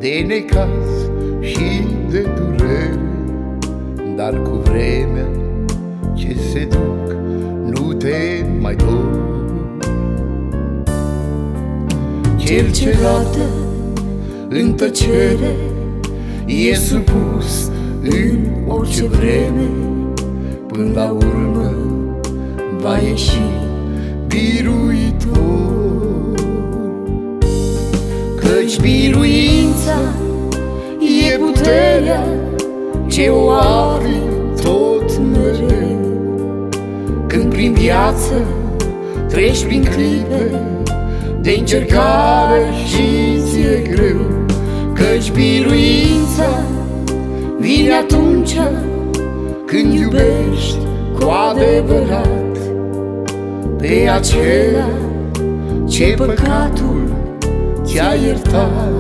de necaz și de durere, dar cu vremea ce se duc nu te mai dor. Cel ce roată în tăcere e supus în orice vreme, până la urmă va ieși biruitor. Căci biruința e puterea ce o afli tot mereu, când prin viață treci prin clipe de încercare și ți-e greu. Căci biruința vine atunci când iubești cu adevărat pe acela ce păcatul ți-a iertat.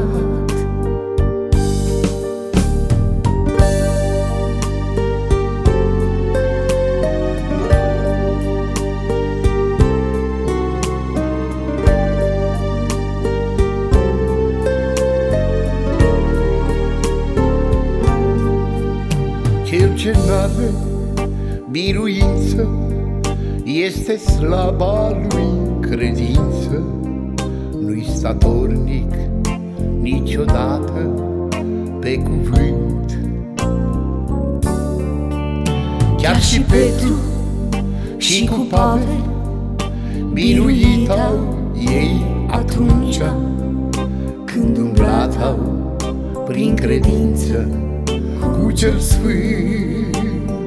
Cel ce n-are biruință este slaba lui credință, nu-i statornic niciodată pe cuvânt. Chiar și Petru și cu Pavel biruitau ei atunci când umblatau prin credință cu Cel Sfânt.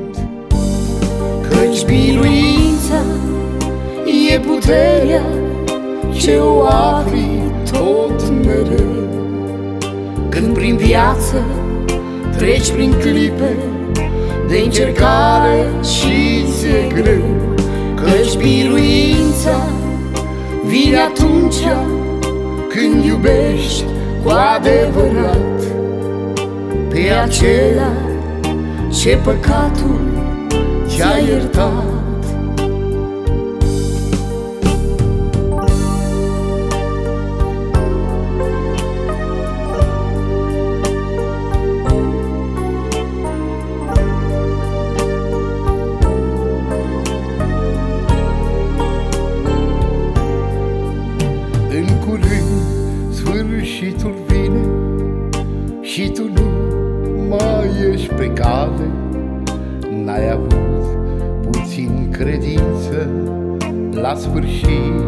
Căci biruința e puterea ce o afli tot mereu, când prin viață treci prin clipe de încercare și ți-e greu. Căci biruința vine atunci când iubești cu adevărat pe acela ce păcatul ți-a iertat. În curând sfârșitul vine și tu nu mai ești pe cale. N-ai avut puțin credință la sfârșit.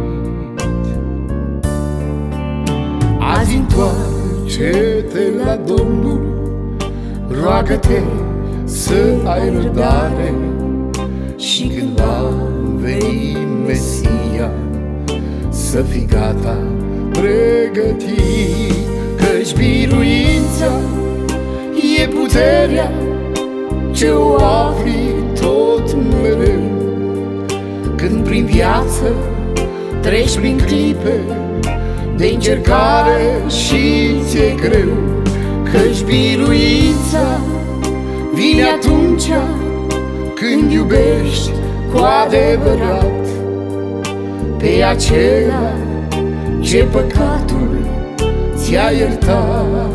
Azi întoarce-te la Domnul, roagă-te să ai răbdare, și când va veni Mesia să fii gata pregătit. Căci biruința e puterea ce o afli tot mereu, când prin viață treci prin clipe de încercare și ți-e greu. Căci biruința vine atunci când iubești cu adevărat pe acela ce păcatul ți-a iertat.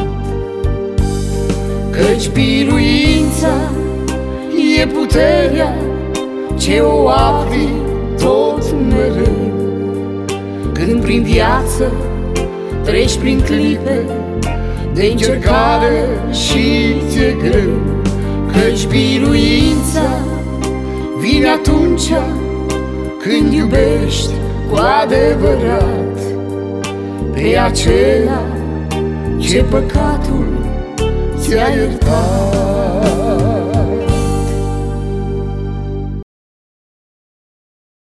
Căci biruința e puterea ce o afli tot mereu, când prin viață treci prin clipe de încercare și ți-e greu. Căci biruința vine atunci când iubești cu adevărat pe acela ce păcatul ți-a iertat.